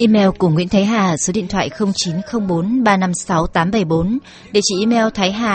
Email của Nguyễn Thái Hà, số điện thoại 0904 356 874, địa chỉ email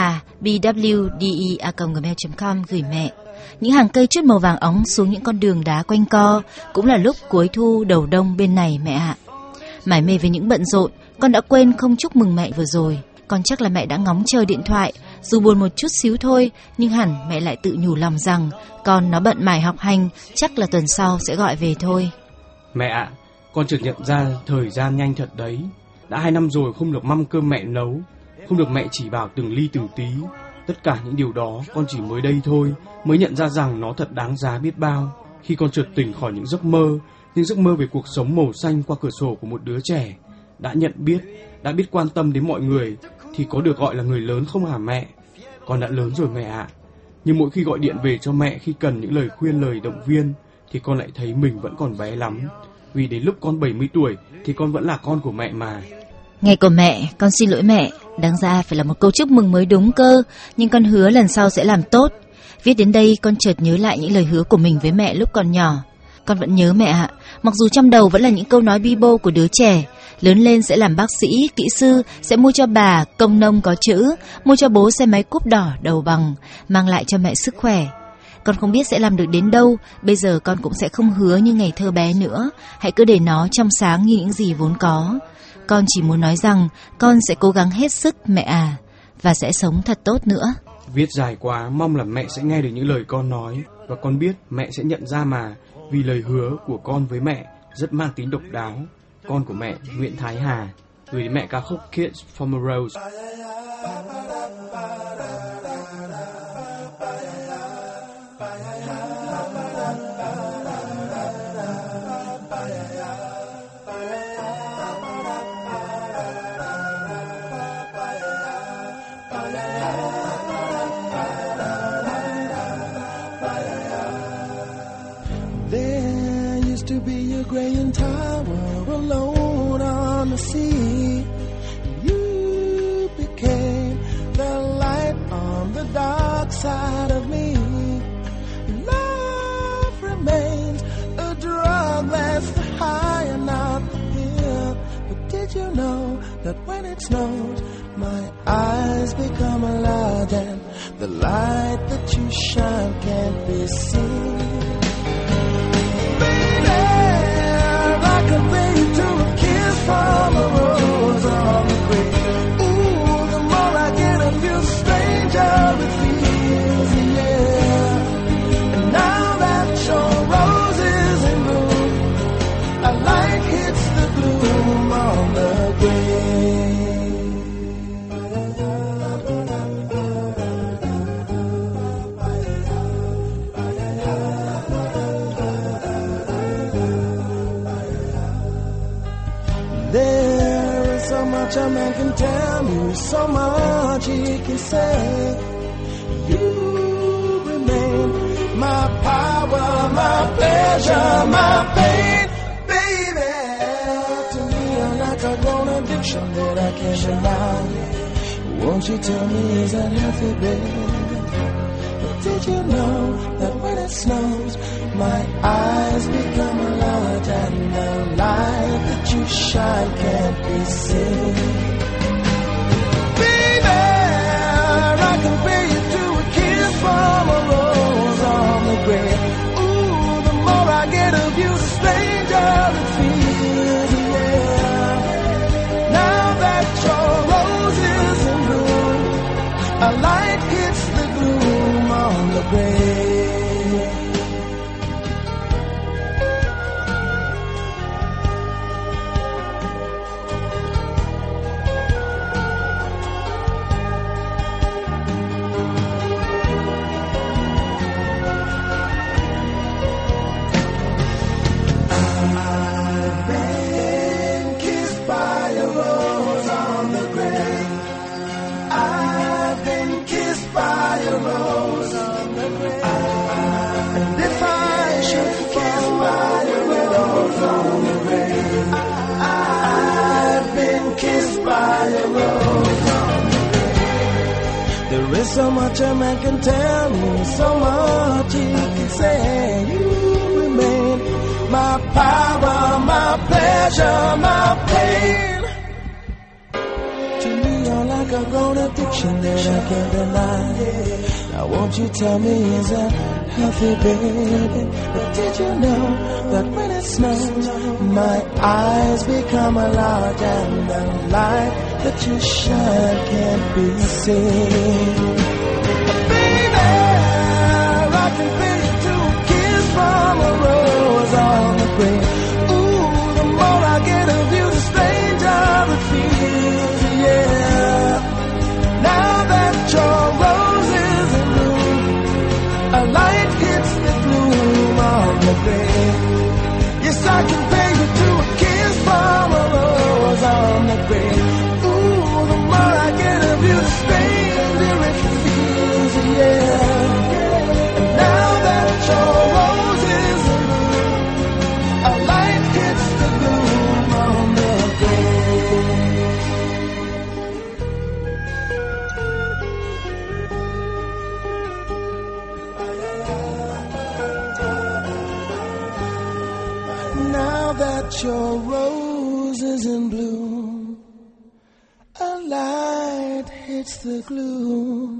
thaihà@bwde@gmail.com, gửi mẹ. Những hàng cây chút màu vàng óng xuống những con đường đá quanh co, cũng là lúc cuối thu đầu đông bên này mẹ ạ. Mải mê với những bận rộn, con đã quên không chúc mừng mẹ vừa rồi. Con chắc là mẹ đã ngóng chờ điện thoại, dù buồn một chút xíu thôi, nhưng hẳn mẹ lại tự nhủ lòng rằng con nó bận mải học hành, chắc là tuần sau sẽ gọi về thôi. Mẹ ạ, con chợt nhận ra thời gian nhanh thật đấy. Đã 2 năm rồi không được mâm cơm mẹ nấu, không được mẹ chỉ bảo từng ly từng tí. Tất cả những điều đó con chỉ mới đây thôi mới nhận ra rằng nó thật đáng giá biết bao. Khi con chợt tỉnh khỏi những giấc mơ về cuộc sống màu xanh qua cửa sổ của một đứa trẻ, đã biết quan tâm đến mọi người, thì có được gọi là người lớn không hả mẹ? Con đã lớn rồi mẹ ạ. Nhưng mỗi khi gọi điện về cho mẹ khi cần những lời khuyên, lời động viên, thì con lại thấy mình vẫn còn bé lắm. Vì đến lúc con 70 tuổi thì con vẫn là con của mẹ mà. Ngày của mẹ, con xin lỗi mẹ. Đáng ra phải là một câu chúc mừng mới đúng cơ, nhưng con hứa lần sau sẽ làm tốt. Viết đến đây con chợt nhớ lại những lời hứa của mình với mẹ lúc còn nhỏ. Con vẫn nhớ mẹ ạ, mặc dù trong đầu vẫn là những câu nói bi bô của đứa trẻ. Lớn lên sẽ làm bác sĩ, kỹ sư, sẽ mua cho bà công nông có chữ, mua cho bố xe máy cúp đỏ đầu bằng, mang lại cho mẹ sức khỏe. Con không biết sẽ làm được đến đâu, bây giờ con cũng sẽ không hứa như ngày thơ bé nữa. Hãy cứ để nó trong sáng như những gì vốn có. Con chỉ muốn nói rằng con sẽ cố gắng hết sức mẹ à, và sẽ sống thật tốt nữa. Viết dài quá, mong là mẹ sẽ nghe được những lời con nói. Và con biết mẹ sẽ nhận ra mà, vì lời hứa của con với mẹ rất mang tính độc đáo. Con của mẹ, Nguyễn Thái Hà, gửi đến mẹ ca khúc Kiss from a Rose. There used to be a Graying Tower alone on the sea. You became the light on the dark side of me. Love remains a drug that's the high and not the pill. But did you know that when it snows, my eyes become a lot, and the light that you shine can't be seen? Compared to a kiss from a rose on the grave. Ooh, the more I get of you, stranger it feels, yeah. And now that your rose is in bloom, a light hits the gloom on the grave. There is so much a man can tell me, so much he can say. You remain my power, my pleasure, my pain, baby. To me, you're like a grown addiction that I can't deny. Won't you tell me, is that healthy, baby? But did you know that when it snows, my eyes become a lot, and the light that you shine can't be seen? Baby, I compare you to a kiss from a rose on the grave. Ooh, the more I get of you, the stranger it feels, yeah. Now that your rose is in bloom, a light hits the gloom on the grave. There is so much a man can tell me, so much he can say. You remain my power, my my pleasure, my pain. To me, you're like a grown addiction that I can't deny. Now won't you tell me, is that healthy, baby? But did you know that when it snows, my eyes become a large and the light that you shine can't be seen? Baby, I can pay you to a kiss from a rose on the grave. Ooh, the more I get of you, the stranger it feels, yeah. Now that your rose is in bloom, a light hits the gloom on the grave. Yes, I can pay you to a kiss from a rose on the grave. Ooh, the more I get of you, the stranger it feels, yeah. And now that your rose is in bloom, a light hits the gloom on the grave. Now that your rose is in bloom, a light hits the gloom